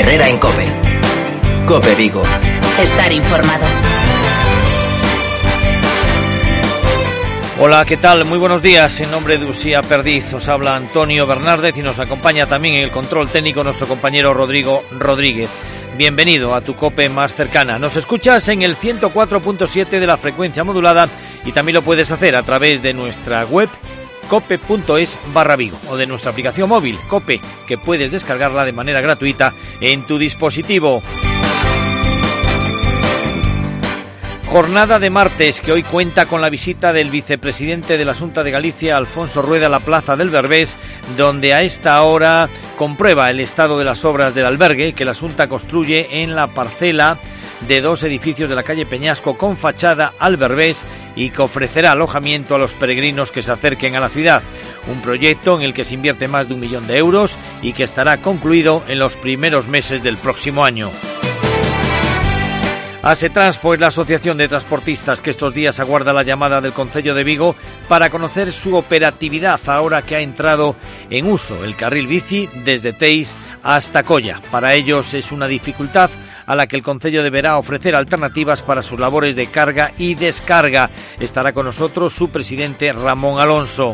Herrera en COPE. COPE Vigo. Estar informado. Hola, ¿qué tal? Muy buenos días. En nombre de Usía Perdiz os habla Antonio Bernárdez y nos acompaña también en el control técnico nuestro compañero Rodrigo Rodríguez. Bienvenido a tu COPE más cercana. Nos escuchas en el 104.7 de la frecuencia modulada y también lo puedes hacer a través de nuestra web cope.es/Vigo o de nuestra aplicación móvil COPE, que puedes descargarla de manera gratuita en tu dispositivo. Jornada de martes que hoy cuenta con la visita del vicepresidente de la Xunta de Galicia, Alfonso Rueda, a la Plaza del Berbés, donde a esta hora comprueba el estado de las obras del albergue que la Xunta construye en la parcela de 2 edificios de la calle Peñasco con fachada al Berbés y que ofrecerá alojamiento a los peregrinos que se acerquen a la ciudad. Un proyecto en el que se invierte más de 1 millón de euros y que estará concluido en los primeros meses del próximo año. Asetranspo es la asociación de transportistas que estos días aguarda la llamada del Concello de Vigo para conocer su operatividad ahora que ha entrado en uso el carril bici desde Teis hasta Colla. Para ellos es una dificultad a la que el Concello deberá ofrecer alternativas para sus labores de carga y descarga. Estará con nosotros su presidente Ramón Alonso.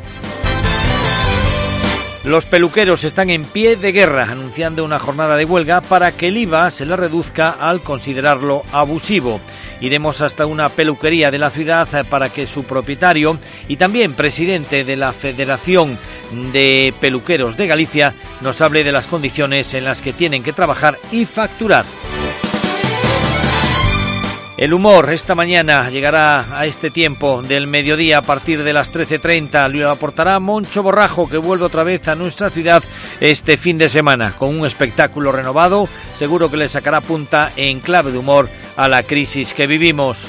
Los peluqueros están en pie de guerra, anunciando una jornada de huelga para que el IVA se le reduzca al considerarlo abusivo. Iremos hasta una peluquería de la ciudad para que su propietario y también presidente de la Federación de Peluqueros de Galicia nos hable de las condiciones en las que tienen que trabajar y facturar. El humor esta mañana llegará a este tiempo del mediodía a partir de las 13:30. Lo aportará Moncho Borrajo, que vuelve otra vez a nuestra ciudad este fin de semana con un espectáculo renovado. Seguro que le sacará punta en clave de humor a la crisis que vivimos.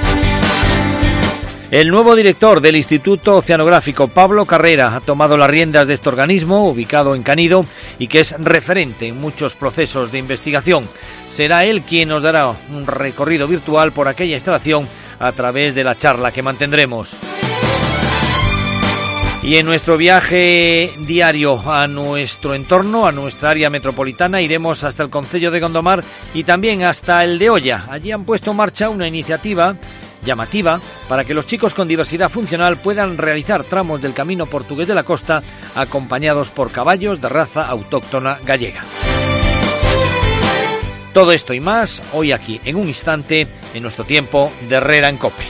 El nuevo director del Instituto Oceanográfico, Pablo Carrera, ha tomado las riendas de este organismo, ubicado en Canido, y que es referente en muchos procesos de investigación. Será él quien nos dará un recorrido virtual por aquella instalación a través de la charla que mantendremos. Y en nuestro viaje diario a nuestro entorno, a nuestra área metropolitana, iremos hasta el concello de Gondomar y también hasta el de Oia. Allí han puesto en marcha una iniciativa llamativa para que los chicos con diversidad funcional puedan realizar tramos del Camino Portugués de la Costa acompañados por caballos de raza autóctona gallega. Todo esto y más hoy aquí en un instante en nuestro tiempo de Herrera en COPE.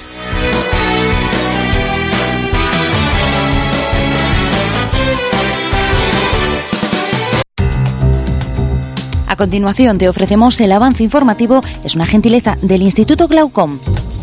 A continuación te ofrecemos el avance informativo. Es una gentileza del Instituto Glaucom.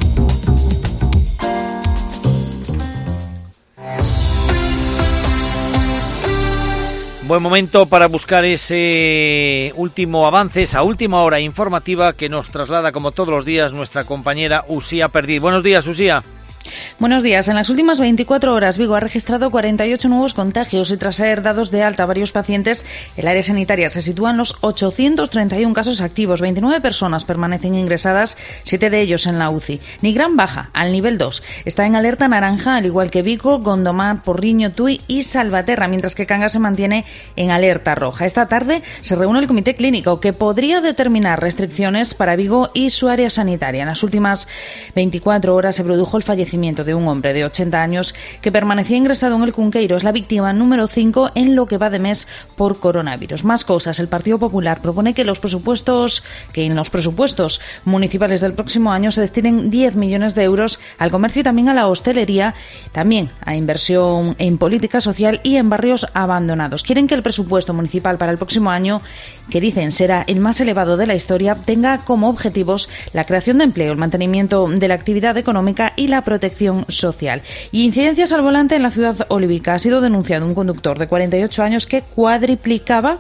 Buen momento para buscar ese último avance, esa última hora informativa que nos traslada como todos los días nuestra compañera Usía Perdiz. Buenos días, Usía. Buenos días. En las últimas 24 horas, Vigo ha registrado 48 nuevos contagios y tras ser dados de alta a varios pacientes, el área sanitaria se sitúa en los 831 casos activos. 29 personas permanecen ingresadas, 7 de ellos en la UCI. Nigrán baja al nivel 2. Está en alerta naranja, al igual que Vigo, Gondomar, Porriño, Tui y Salvaterra, mientras que Cangas se mantiene en alerta roja. Esta tarde se reúne el comité clínico que podría determinar restricciones para Vigo y su área sanitaria. En las últimas 24 horas se produjo el fallecimiento de un hombre de 80 años que permanecía ingresado en el Cunqueiro. Es la víctima número 5 en lo que va de mes por coronavirus. Más cosas. El Partido Popular propone que en los presupuestos municipales del próximo año se destinen 10 millones de euros al comercio y también a la hostelería, también a inversión en política social y en barrios abandonados. Quieren que el presupuesto municipal para el próximo año, que dicen será el más elevado de la historia, tenga como objetivos la creación de empleo, el mantenimiento de la actividad económica y la protección social. Y incidencias al volante en la ciudad olívica. Ha sido denunciado un conductor de 48 años que cuadruplicaba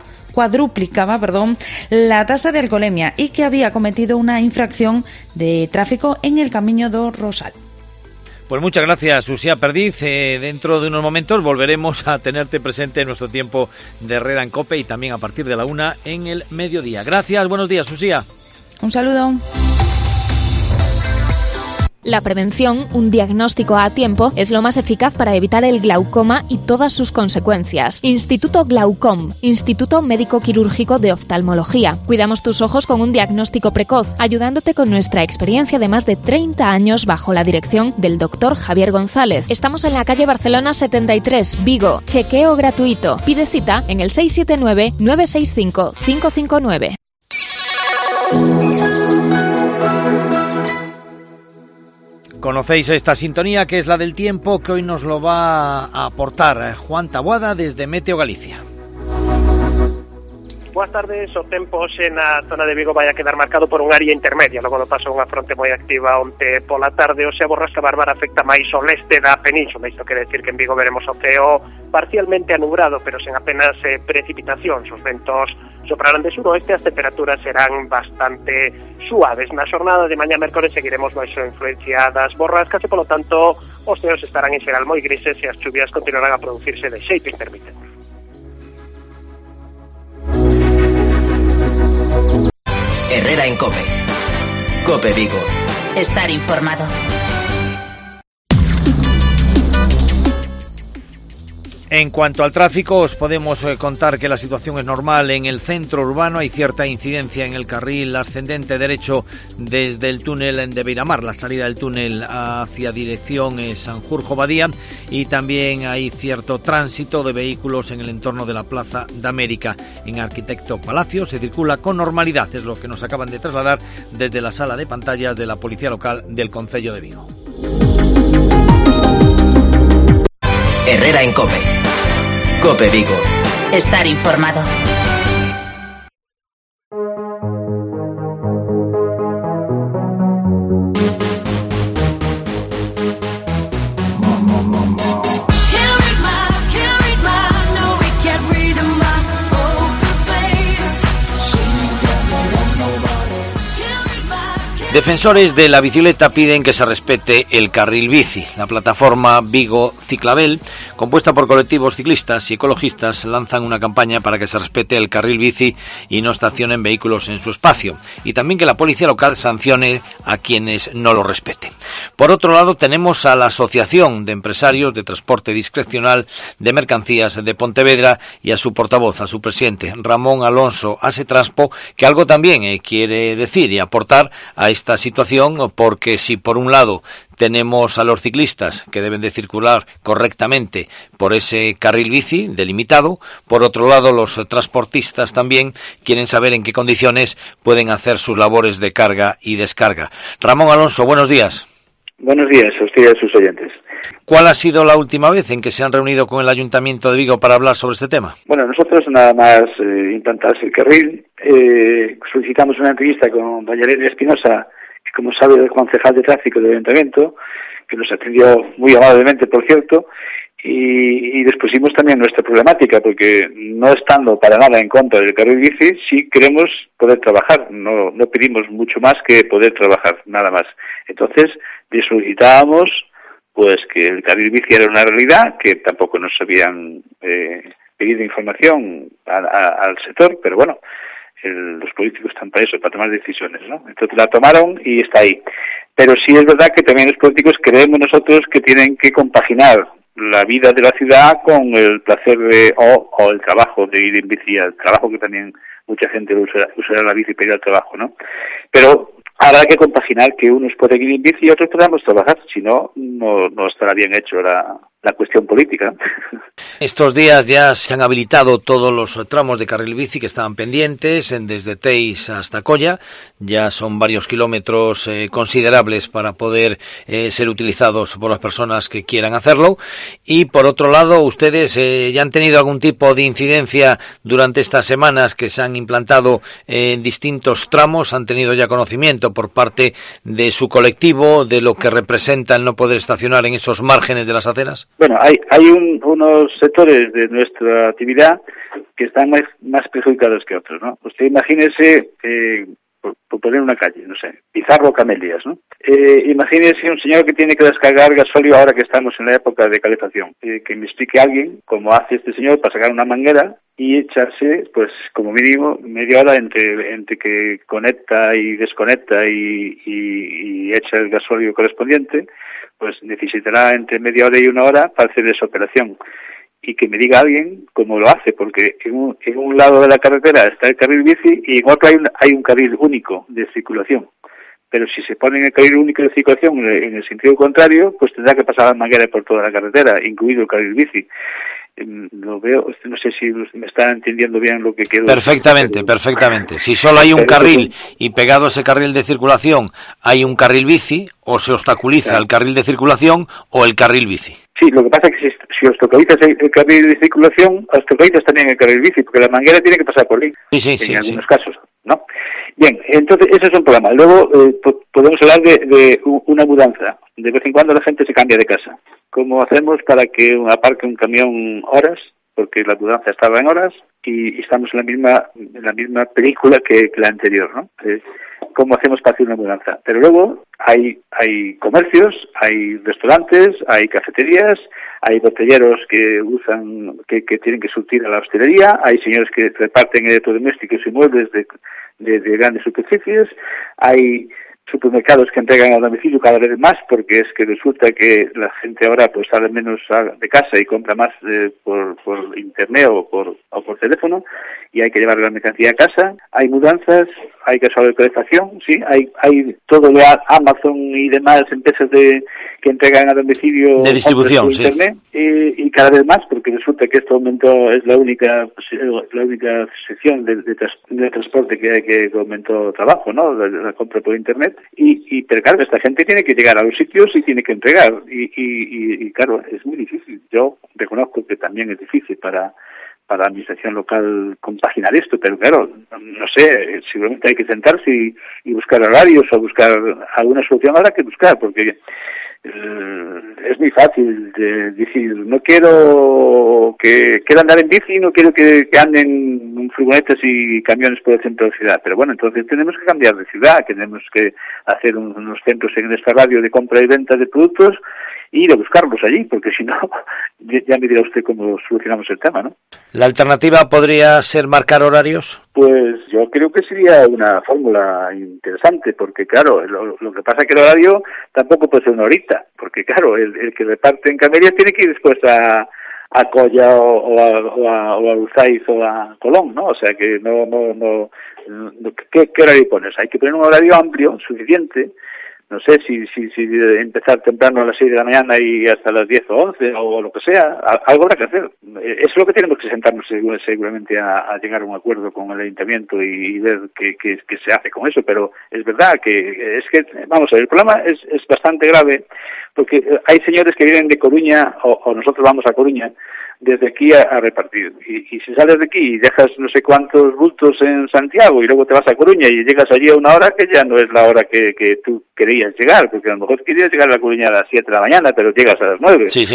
la tasa de alcoholemia y que había cometido una infracción de tráfico en el Camiño do Rosal. Pues muchas gracias, Usía Perdiz. Dentro de unos momentos volveremos a tenerte presente en nuestro tiempo de Herrera en COPE y también a partir de la 1 en el mediodía. Gracias, buenos días, Usía. Un saludo. La prevención, un diagnóstico a tiempo, es lo más eficaz para evitar el glaucoma y todas sus consecuencias. Instituto Glaucom, Instituto Médico Quirúrgico de Oftalmología. Cuidamos tus ojos con un diagnóstico precoz, ayudándote con nuestra experiencia de más de 30 años bajo la dirección del Dr. Javier González. Estamos en la calle Barcelona 73, Vigo. Chequeo gratuito. Pide cita en el 679-965-559. Conocéis esta sintonía, que es la del tiempo, que hoy nos lo va a aportar Juan Taboada desde Meteo Galicia. Boas tardes, o tempo na zona de Vigo vai a quedar marcado por un área intermedia. Logo do paso unha fronte moi activa onte pola tarde, o sea, a borrasca bárbara afecta máis ao leste da península. Isto quere decir que en Vigo veremos o ceo parcialmente anubrado, pero sen apenas precipitacións. Os ventos soprarán de suroeste, as temperaturas serán bastante suaves. Na xornada de mañá mércores seguiremos baixo a influencia das borrascas e, polo tanto, os ceos estarán en xeral moi grises e as chuvias continuarán a producirse de xeito intermitente. Herrera en COPE. COPE Vigo. Estar informado. En cuanto al tráfico, os podemos contar que la situación es normal en el centro urbano. Hay cierta incidencia en el carril ascendente derecho desde el túnel de Beiramar, la salida del túnel hacia dirección Sanjurjo Badía, y también hay cierto tránsito de vehículos en el entorno de la Plaza de América. En Arquitecto Palacio se circula con normalidad, es lo que nos acaban de trasladar desde la sala de pantallas de la Policía Local del Concello de Vigo. Herrera en COPE. COPE Vigo. Estar informado. Defensores de la bicicleta piden que se respete el carril bici. La plataforma Vigo Ciclabel, compuesta por colectivos ciclistas y ecologistas, lanzan una campaña para que se respete el carril bici y no estacionen vehículos en su espacio, y también que la policía local sancione a quienes no lo respeten. Por otro lado, tenemos a la Asociación de Empresarios de Transporte Discrecional de Mercancías de Pontevedra y a su portavoz, a su presidente, Ramón Alonso Asetraspo, que algo también quiere decir y aportar a esta situación, porque si por un lado tenemos a los ciclistas que deben de circular correctamente por ese carril bici delimitado, por otro lado los transportistas también quieren saber en qué condiciones pueden hacer sus labores de carga y descarga. Ramón Alonso, buenos días. Buenos días a usted y a sus oyentes. ¿Cuál ha sido la última vez en que se han reunido con el Ayuntamiento de Vigo para hablar sobre este tema? Bueno, nosotros nada más implantarse el carril, solicitamos una entrevista con doña Elena Espinosa, que como sabe es concejal de tráfico del Ayuntamiento, que nos atendió muy amablemente, por cierto, y les pusimos también nuestra problemática, porque no estando para nada en contra del carril bici, sí queremos poder trabajar, no pedimos mucho más que poder trabajar, nada más. Entonces, le solicitábamos pues que el carril bici era una realidad, que tampoco nos habían pedido información al sector, pero bueno, los políticos están para eso, para tomar decisiones, ¿no? Entonces la tomaron y está ahí. Pero sí es verdad que también los políticos creemos nosotros que tienen que compaginar la vida de la ciudad con el placer o el trabajo de ir en bici, el trabajo que también mucha gente usará la bici para ir al trabajo, ¿no? Pero habrá que compaginar que unos pueden ir en bici y otros podamos trabajar, si no, no estará bien hecho la cuestión política. Estos días ya se han habilitado todos los tramos de carril bici que estaban pendientes, desde Teis hasta Colla. Ya son varios kilómetros considerables para poder ser utilizados por las personas que quieran hacerlo. Y por otro lado, ustedes ya han tenido algún tipo de incidencia durante estas semanas que se han implantado en distintos tramos. Han tenido ya conocimiento por parte de su colectivo de lo que representa el no poder estacionar en esos márgenes de las aceras. Bueno, hay unos sectores de nuestra actividad que están más perjudicados que otros, ¿no? Usted imagínese, por poner una calle, no sé, Pizarro o Camelias, ¿no? Imagínese un señor que tiene que descargar gasóleo ahora que estamos en la época de calefacción. Que me explique alguien cómo hace este señor para sacar una manguera y echarse, pues como mínimo, media hora entre que conecta y desconecta y echa el gasóleo correspondiente, pues necesitará entre media hora y una hora para hacer esa operación. Y que me diga alguien cómo lo hace, porque en un lado de la carretera está el carril bici y en otro hay un carril único de circulación. Pero si se pone en el carril único de circulación en el sentido contrario, pues tendrá que pasar la manguera por toda la carretera, incluido el carril bici. Lo veo, no sé si me está entendiendo bien lo que quiero decir. Perfectamente. Si solo hay un carril y pegado a ese carril de circulación hay un carril bici, o se obstaculiza el carril de circulación o el carril bici. Sí, lo que pasa es que si obstaculizas el carril de circulación, obstaculizas también el carril bici, porque la manguera tiene que pasar por ahí, en algunos casos, ¿no? Bien, entonces ese es un problema. Luego podemos hablar de una mudanza. De vez en cuando la gente se cambia de casa. ¿Cómo hacemos para que aparque un camión horas? Porque la mudanza estaba en horas y estamos en la misma película que la anterior, ¿no? ¿Cómo hacemos para hacer una mudanza? Pero luego hay comercios, hay restaurantes, hay cafeterías, hay botelleros que tienen que surtir a la hostelería, hay señores que reparten electrodomésticos y muebles de grandes superficies, hay supermercados que entregan al domicilio cada vez más, porque es que resulta que la gente ahora pues sale menos de casa y compra más por internet o por teléfono, y hay que llevar la mercancía a casa. Hay mudanzas, hay gasóleo de calefacción, sí, hay todo de Amazon y demás empresas que entregan a domicilio de distribución, por internet, y cada vez más, porque resulta que esto es la única sección de transporte que aumentó trabajo, ¿no? La compra por internet, pero claro, esta gente tiene que llegar a los sitios y tiene que entregar, y claro, es muy difícil. Yo reconozco que también es difícil para la administración local compaginar esto, pero claro, no sé, seguramente hay que sentarse y buscar horarios o buscar alguna solución. Habrá que buscar, porque es muy fácil de decir, no quiero andar en bici, no quiero que anden furgonetas y camiones por el centro de la ciudad, pero bueno, entonces tenemos que cambiar de ciudad, tenemos que hacer unos centros en esta radio de compra y venta de productos y ir a buscarlos allí, porque si no, ya me dirá usted cómo solucionamos el tema, ¿no? ¿La alternativa podría ser marcar horarios? Pues yo creo que sería una fórmula interesante, porque claro, lo que pasa es que el horario tampoco puede ser una horita, porque claro, el que reparte en Camellas tiene que ir después a Colla o a Uzaiz o a Colón, ¿no? O sea que no ¿qué horario pones? Hay que poner un horario amplio, suficiente. No sé si empezar temprano a las 6 de la mañana y hasta las 10 o 11 o lo que sea, algo habrá que hacer. Eso es lo que tenemos que sentarnos seguramente a llegar a un acuerdo con el ayuntamiento y ver qué se hace con eso, pero es verdad que vamos a ver, el problema es bastante grave, porque hay señores que vienen de Coruña o nosotros vamos a Coruña desde aquí a repartir, y si sales de aquí y dejas no sé cuántos bultos en Santiago y luego te vas a Coruña y llegas allí a una hora que ya no es la hora que tú querías llegar, porque a lo mejor querías llegar a la Coruña a las 7 de la mañana, pero llegas a las 9. Sí.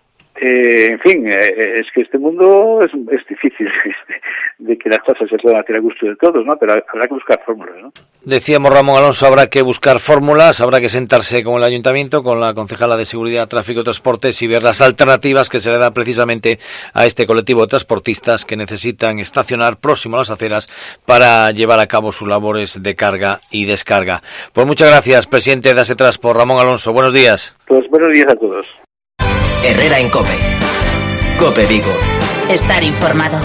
En fin, es que este mundo es difícil de que las cosas se puedan hacer a gusto de todos, ¿no? Pero habrá que buscar fórmulas, ¿no? Decíamos, Ramón Alonso, habrá que buscar fórmulas, habrá que sentarse con el ayuntamiento, con la concejala de Seguridad, Tráfico y Transportes y ver las alternativas que se le da precisamente a este colectivo de transportistas que necesitan estacionar próximo a las aceras para llevar a cabo sus labores de carga y descarga. Pues muchas gracias, presidente de ASETRANSPORT, Ramón Alonso. Buenos días. Pues buenos días a todos. Herrera en COPE. COPE Vigo. Estar informado.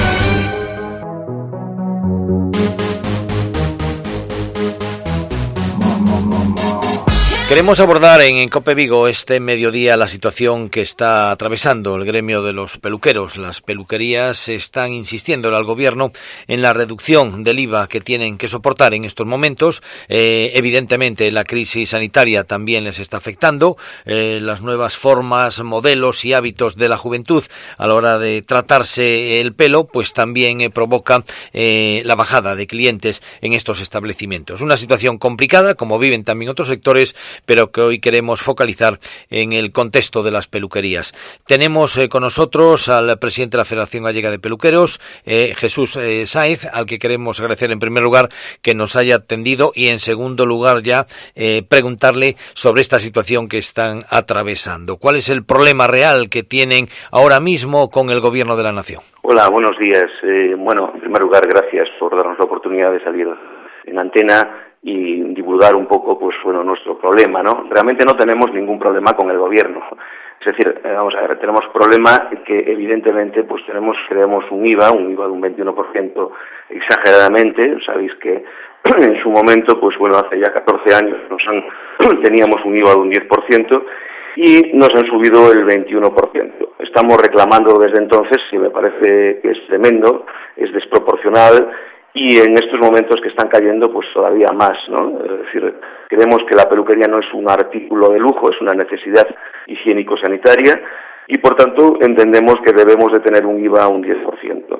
Queremos abordar en COPE Vigo este mediodía la situación que está atravesando el gremio de los peluqueros. Las peluquerías están insistiendo al gobierno en la reducción del IVA que tienen que soportar en estos momentos. Evidentemente la crisis sanitaria también les está afectando. Las nuevas formas, modelos y hábitos de la juventud a la hora de tratarse el pelo pues también provoca la bajada de clientes en estos establecimientos. Una situación complicada, como viven también otros sectores, pero que hoy queremos focalizar en el contexto de las peluquerías. Tenemos con nosotros al presidente de la Federación Gallega de Peluqueros, Jesús Sáez, al que queremos agradecer en primer lugar que nos haya atendido y en segundo lugar ya preguntarle sobre esta situación que están atravesando. ¿Cuál es el problema real que tienen ahora mismo con el Gobierno de la Nación? Hola, buenos días. Bueno, en primer lugar, gracias por darnos la oportunidad de salir en antena y divulgar un poco, pues bueno, nuestro problema, ¿no? Realmente no tenemos ningún problema con el Gobierno. Es decir, vamos a ver, tenemos problema que evidentemente pues creamos un IVA de un 21% exageradamente. Sabéis que en su momento, pues bueno, hace ya 14 años teníamos un IVA de un 10%, y nos han subido el 21%. Estamos reclamando desde entonces, y me parece que es tremendo, es desproporcional, y en estos momentos que están cayendo, pues todavía más, ¿no? Es decir, creemos que la peluquería no es un artículo de lujo, es una necesidad higiénico-sanitaria, y por tanto entendemos que debemos de tener un IVA a un 10%.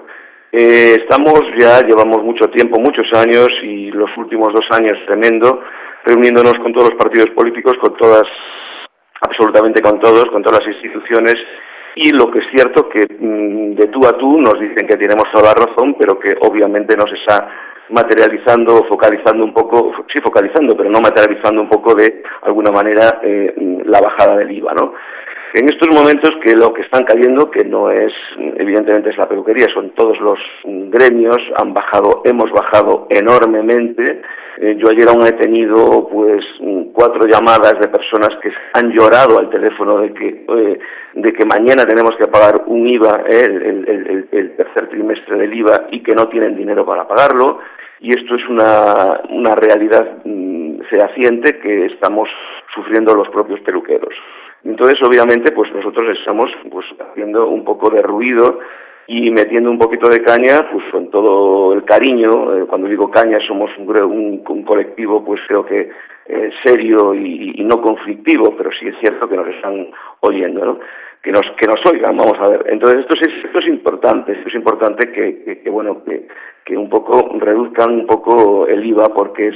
Llevamos mucho tiempo, muchos años, y los últimos 2 años tremendo, reuniéndonos con todos los partidos políticos, absolutamente con todas las instituciones, y lo que es cierto que de tú a tú nos dicen que tenemos toda la razón, pero que obviamente no se está materializando, focalizando un poco, sí focalizando, pero no materializando un poco de alguna manera la bajada del IVA, ¿no? En estos momentos que lo que están cayendo, que no es, evidentemente es la peluquería, son todos los gremios, hemos bajado enormemente. Yo ayer aún he tenido pues 4 llamadas de personas que han llorado al teléfono de que mañana tenemos que pagar un IVA, el tercer trimestre del IVA, y que no tienen dinero para pagarlo, y esto es una realidad fehaciente que estamos sufriendo los propios peluqueros. Entonces, obviamente, pues nosotros estamos pues haciendo un poco de ruido y metiendo un poquito de caña, pues con todo el cariño. Cuando digo caña, somos un colectivo, pues creo que serio y no conflictivo, pero sí es cierto que nos están oyendo, ¿no? Que nos oigan, vamos a ver. Entonces, esto es importante que un poco reduzcan un poco el IVA, porque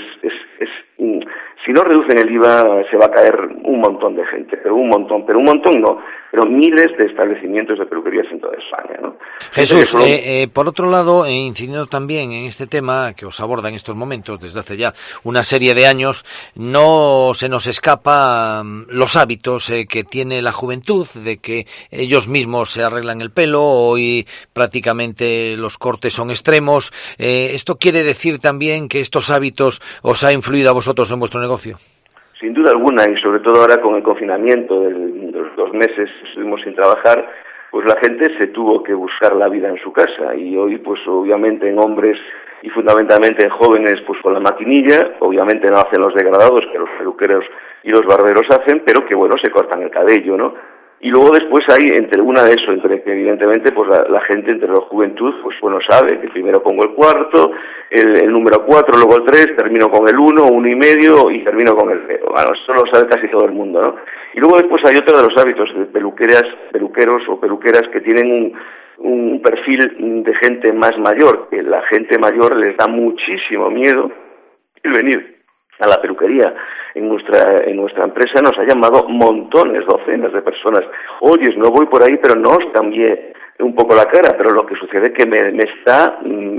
si no reducen el IVA se va a caer un montón de gente, pero un montón no, pero miles de establecimientos de peluquerías en toda España, ¿no? Jesús, por otro lado, incidiendo también en este tema que os aborda en estos momentos desde hace ya una serie de años, no se nos escapa los hábitos que tiene la juventud, de que ellos mismos se arreglan el pelo, hoy prácticamente los cortes son extremos. ¿Esto quiere decir también que estos hábitos os ha influido a vosotros en vuestro negocio? Sin duda alguna, y sobre todo ahora con el confinamiento de los 2 meses que estuvimos sin trabajar, pues la gente se tuvo que buscar la vida en su casa, y hoy pues obviamente en hombres y fundamentalmente en jóvenes pues con la maquinilla, obviamente no hacen los degradados que los peluqueros y los barberos hacen, pero que bueno, se cortan el cabello, ¿no? Y luego después hay entre que evidentemente pues la gente, entre la juventud, pues bueno, sabe que primero pongo el cuarto, el número 4, luego el 3, termino con el 1, 1,5 y termino con el 0. Bueno, esto lo sabe casi todo el mundo, ¿no? Y luego después hay otro de los hábitos de peluqueros o peluqueras que tienen un perfil de gente más mayor, que la gente mayor les da muchísimo miedo el venir a la peluquería. En nuestra empresa nos ha llamado montones, docenas de personas. Oyes, no voy por ahí, pero no os cambié un poco la cara, pero lo que sucede es que me está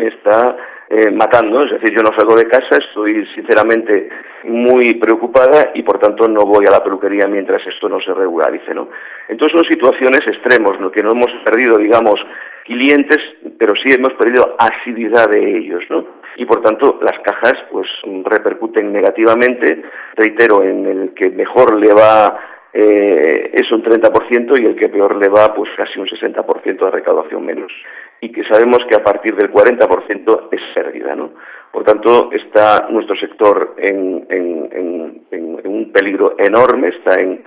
matando. Es decir, yo no salgo de casa, estoy sinceramente muy preocupada y por tanto no voy a la peluquería mientras esto no se regularice, ¿no? Entonces son situaciones extremos, ¿no? Que no hemos perdido, digamos, clientes, pero sí hemos perdido asiduidad de ellos, ¿no? Y por tanto las cajas pues repercuten negativamente. Reitero, en el que mejor le va es un 30% y el que peor le va pues casi un 60% de recaudación menos, y que sabemos que a partir del 40% es pérdida, ¿no? Por tanto, está nuestro sector en un peligro enorme, está en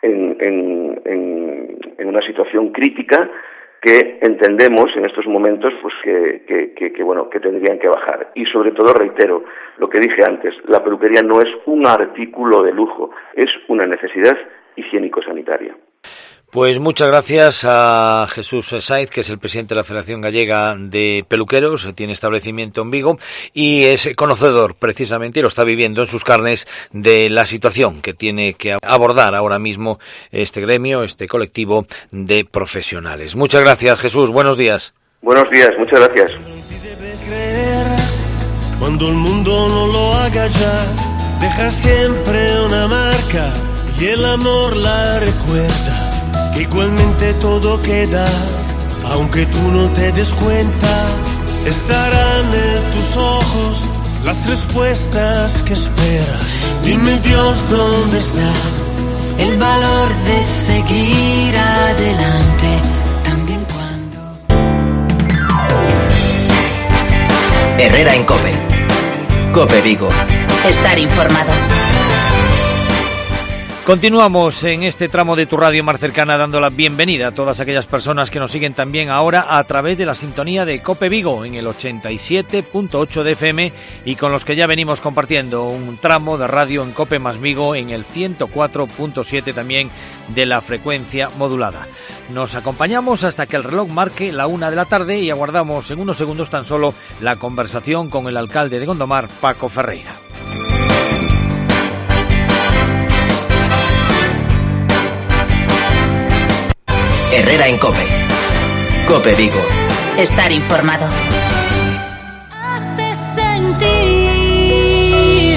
una situación crítica que entendemos en estos momentos pues que tendrían que bajar. Y sobre todo, reitero lo que dije antes, la peluquería no es un artículo de lujo, es una necesidad higiénico-sanitaria. Pues muchas gracias a Jesús Sáenz, que es el presidente de la Federación Gallega de Peluqueros, tiene establecimiento en Vigo y es conocedor precisamente, y lo está viviendo en sus carnes, de la situación que tiene que abordar ahora mismo este gremio, este colectivo de profesionales. Muchas gracias, Jesús. Buenos días. Buenos días, muchas gracias. Cuando el mundo no lo haga ya, deja siempre una marca y el amor la recuerda. Que igualmente todo queda, aunque tú no te des cuenta, estarán en tus ojos las respuestas que esperas. Dime Dios dónde está el valor de seguir adelante, también cuando... Herrera en COPE. COPE Vigo. Estar informado. Continuamos en este tramo de tu radio más cercana dando la bienvenida a todas aquellas personas que nos siguen también ahora a través de la sintonía de COPE Vigo en el 87.8 de FM y con los que ya venimos compartiendo un tramo de radio en COPE más Vigo en el 104.7 también de la frecuencia modulada. Nos acompañamos hasta que el reloj marque la 1 de la tarde y aguardamos en unos segundos tan solo la conversación con el alcalde de Gondomar, Paco Ferreira. Herrera en COPE. COPE Vigo. Estar informado. Hace sentir.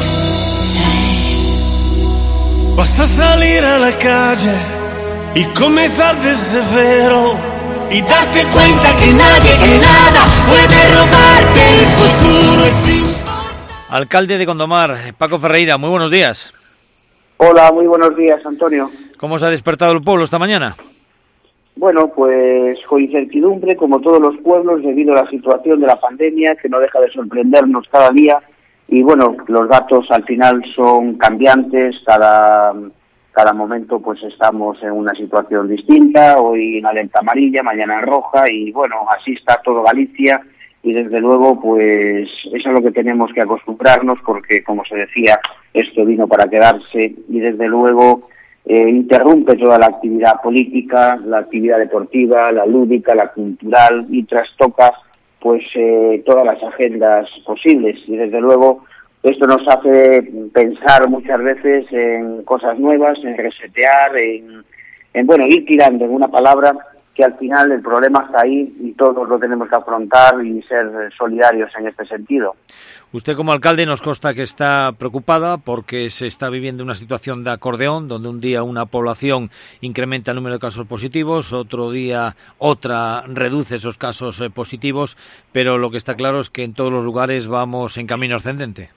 Vas a salir a la calle y comenzar desde cero y darte cuenta que nadie, que nada puede robarte el futuro. Alcalde de Gondomar, Paco Ferreira, muy buenos días. Hola, muy buenos días, Antonio. ¿Cómo se ha despertado el pueblo esta mañana? Bueno, pues con incertidumbre, como todos los pueblos, debido a la situación de la pandemia, que no deja de sorprendernos cada día. Y bueno, los datos al final son cambiantes, cada momento pues estamos en una situación distinta, hoy en alerta amarilla, mañana en roja, y bueno, así está todo Galicia, y desde luego pues eso es lo que tenemos que acostumbrarnos, porque como se decía, esto vino para quedarse, y desde luego interrumpe toda la actividad política, la actividad deportiva, la lúdica, la cultural, y trastoca pues todas las agendas posibles, y desde luego esto nos hace pensar muchas veces en cosas nuevas, en resetear, en ir tirando, en una palabra, que al final el problema está ahí y todos lo tenemos que afrontar y ser solidarios en este sentido. Usted como alcalde nos consta que está preocupada porque se está viviendo una situación de acordeón, donde un día una población incrementa el número de casos positivos, otro día otra reduce esos casos positivos, pero lo que está claro es que en todos los lugares vamos en camino ascendente.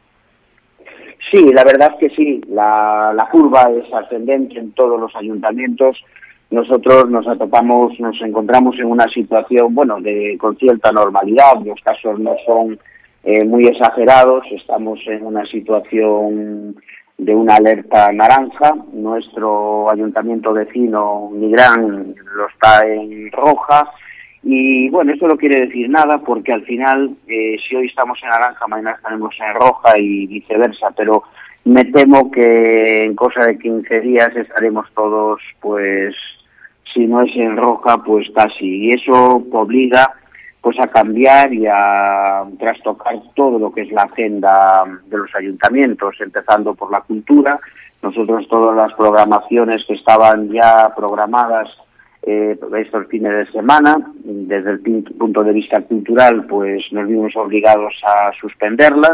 Sí, la verdad es que sí, la curva es ascendente en todos los ayuntamientos. Nosotros nos encontramos en una situación, con cierta normalidad, los casos no son muy exagerados, estamos en una situación de una alerta naranja, nuestro ayuntamiento vecino, Nigrán, lo está en roja, y bueno, esto no quiere decir nada, porque al final, si hoy estamos en naranja, mañana estaremos en roja y viceversa, pero me temo que en cosa de 15 días estaremos todos, pues, si no es en roja, pues casi, y eso obliga pues a cambiar y a trastocar todo lo que es la agenda de los ayuntamientos, empezando por la cultura. Nosotros todas las programaciones que estaban ya programadas estos fines de semana, desde el punto de vista cultural, pues nos vimos obligados a suspenderlas,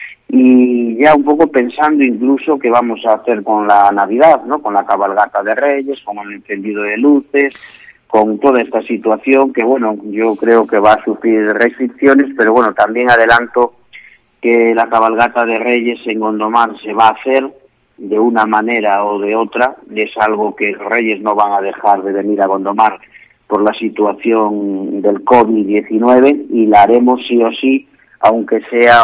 y ya un poco pensando incluso qué vamos a hacer con la Navidad, ¿no? Con la cabalgata de Reyes, con el encendido de luces, con toda esta situación que, yo creo que va a sufrir restricciones, pero también adelanto que la cabalgata de Reyes en Gondomar se va a hacer de una manera o de otra, es algo que los Reyes no van a dejar de venir a Gondomar por la situación del COVID-19, y la haremos sí o sí, aunque sea,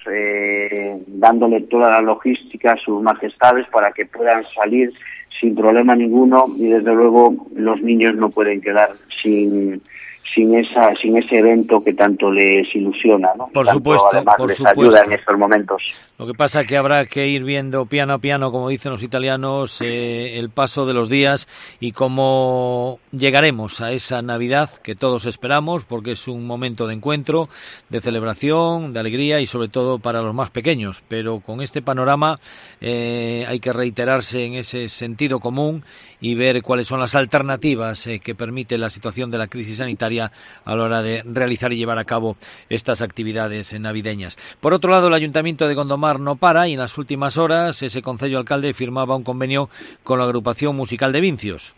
dándole toda la logística a sus majestades para que puedan salir sin problema ninguno, y desde luego los niños no pueden quedar sin sin ese evento que tanto les ilusiona, ¿no? Por tanto, supuesto, además, por les supuesto. ayuda en estos momentos. Lo que pasa es que habrá que ir viendo piano a piano, como dicen los italianos, el paso de los días y cómo llegaremos a esa Navidad que todos esperamos, porque es un momento de encuentro, de celebración, de alegría y sobre todo para los más pequeños. Pero con este panorama hay que reiterarse en ese sentido común y ver cuáles son las alternativas que permite la situación de la crisis sanitaria a la hora de realizar y llevar a cabo estas actividades navideñas. Por otro lado, el Ayuntamiento de Gondomar no para y en las últimas horas ese concello alcalde firmaba un convenio con la agrupación musical de Vincios.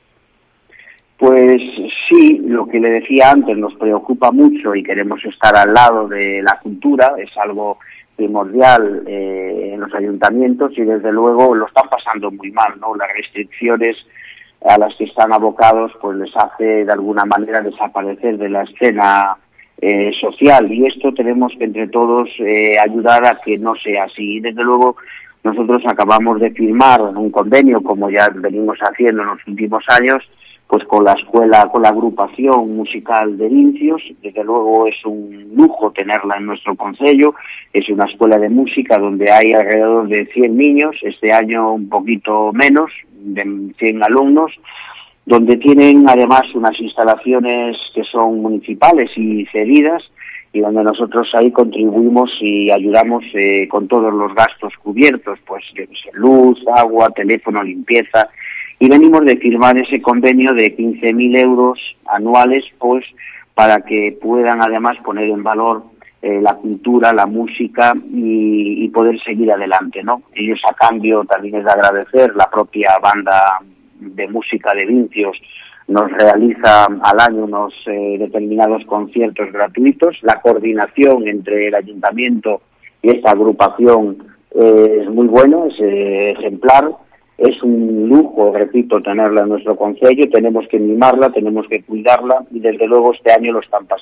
Pues sí, lo que le decía antes, nos preocupa mucho y queremos estar al lado de la cultura, es algo primordial en los ayuntamientos y desde luego lo están pasando muy mal, ¿no? Las restricciones a las que están abocados pues les hace de alguna manera desaparecer de la escena social, y esto tenemos que entre todos ayudar a que no sea así. Y desde luego nosotros acabamos de firmar un convenio, como ya venimos haciendo en los últimos años, pues con la agrupación musical de Vincios. Desde luego es un lujo tenerla en nuestro concello, es una escuela de música donde hay alrededor de 100 niños, este año un poquito menos, de 100 alumnos, donde tienen además unas instalaciones que son municipales y cedidas, y donde nosotros ahí contribuimos y ayudamos con todos los gastos cubiertos, pues luz, agua, teléfono, limpieza, y venimos de firmar ese convenio de 15.000 euros anuales, pues para que puedan además poner en valor la cultura, la música y poder seguir adelante, ¿no? Ellos a cambio también es de agradecer, la propia banda de música de Vincios nos realiza al año unos determinados conciertos gratuitos. La coordinación entre el ayuntamiento y esta agrupación es muy bueno, es ejemplar. Es un lujo, repito, tenerla en nuestro concello, tenemos que mimarla, tenemos que cuidarla y desde luego este año lo están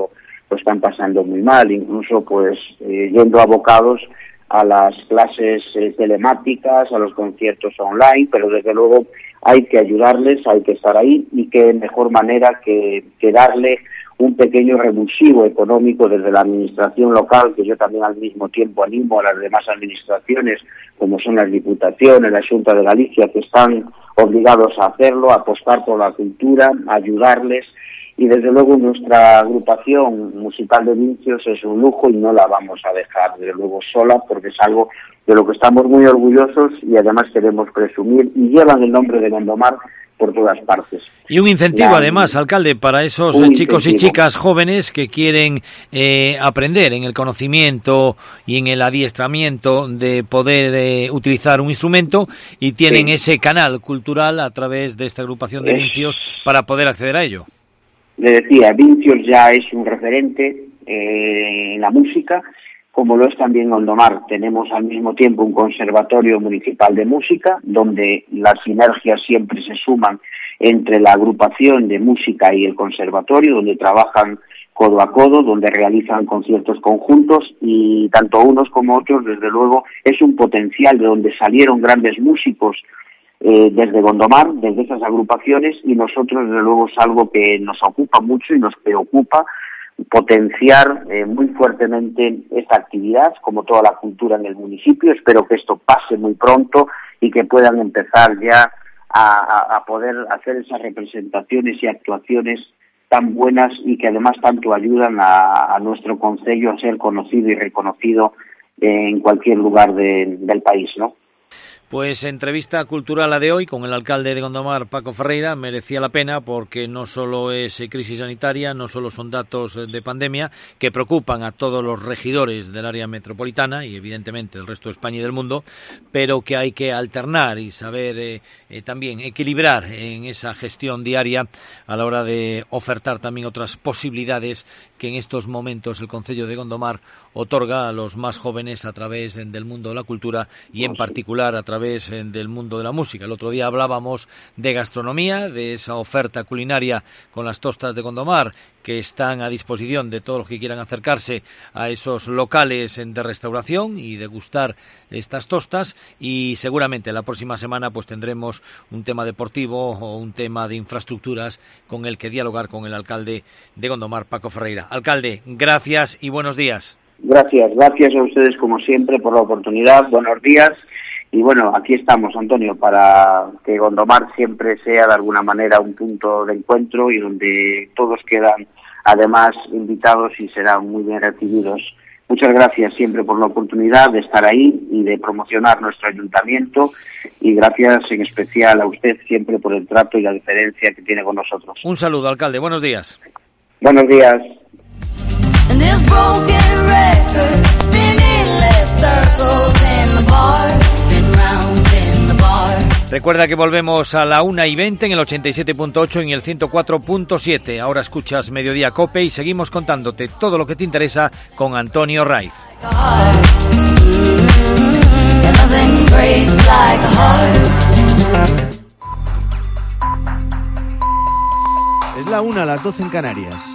pasando muy mal, incluso pues yendo abocados a las clases telemáticas, a los conciertos online, pero desde luego hay que ayudarles, hay que estar ahí y qué mejor manera que darle un pequeño revulsivo económico desde la administración local, que yo también al mismo tiempo animo a las demás administraciones, como son las diputaciones, la Xunta de Galicia, que están obligados a hacerlo, a apostar por la cultura, a ayudarles, y desde luego nuestra agrupación musical de Vincios es un lujo y no la vamos a dejar desde luego sola, porque es algo de lo que estamos muy orgullosos y además queremos presumir, y llevan el nombre de Gondomar por todas partes. Y un incentivo además, alcalde, para esos chicos y chicas jóvenes que quieren aprender en el conocimiento y en el adiestramiento de poder utilizar un instrumento y tienen ese canal cultural a través de esta agrupación de Vincios para poder acceder a ello. Le decía, Vincios ya es un referente en la música, como lo es también Gondomar. Tenemos al mismo tiempo un conservatorio municipal de música, donde las sinergias siempre se suman entre la agrupación de música y el conservatorio, donde trabajan codo a codo, donde realizan conciertos conjuntos, y tanto unos como otros, desde luego, es un potencial de donde salieron grandes músicos desde Gondomar, desde esas agrupaciones, y nosotros desde luego es algo que nos ocupa mucho y nos preocupa, potenciar muy fuertemente esta actividad, como toda la cultura en el municipio. Espero que esto pase muy pronto y que puedan empezar ya a poder hacer esas representaciones y actuaciones tan buenas y que además tanto ayudan a nuestro concello a ser conocido y reconocido en cualquier lugar del país, ¿no? Pues entrevista cultural la de hoy con el alcalde de Gondomar, Paco Ferreira, merecía la pena porque no solo es crisis sanitaria, no solo son datos de pandemia que preocupan a todos los regidores del área metropolitana y evidentemente del resto de España y del mundo, pero que hay que alternar y saber también equilibrar en esa gestión diaria a la hora de ofertar también otras posibilidades que en estos momentos el concello de Gondomar otorga a los más jóvenes a través del mundo de la cultura y en particular a través través del mundo de la música. El otro día hablábamos de gastronomía, de esa oferta culinaria con las tostas de Gondomar, que están a disposición de todos los que quieran acercarse a esos locales de restauración y degustar estas tostas, y seguramente la próxima semana pues tendremos un tema deportivo o un tema de infraestructuras con el que dialogar con el alcalde de Gondomar, Paco Ferreira. Alcalde, gracias y buenos días. Gracias a ustedes como siempre por la oportunidad, buenos días. Y bueno, aquí estamos, Antonio, para que Gondomar siempre sea de alguna manera un punto de encuentro y donde todos quedan además invitados y serán muy bien recibidos. Muchas gracias siempre por la oportunidad de estar ahí y de promocionar nuestro ayuntamiento, y gracias en especial a usted siempre por el trato y la diferencia que tiene con nosotros. Un saludo, alcalde. Buenos días. Buenos días. Recuerda que volvemos a la 1:20 en el 87.8 y en el 104.7. Ahora escuchas Mediodía COPE y seguimos contándote todo lo que te interesa con Antonio Raiz. Es la 1, a las 12 en Canarias.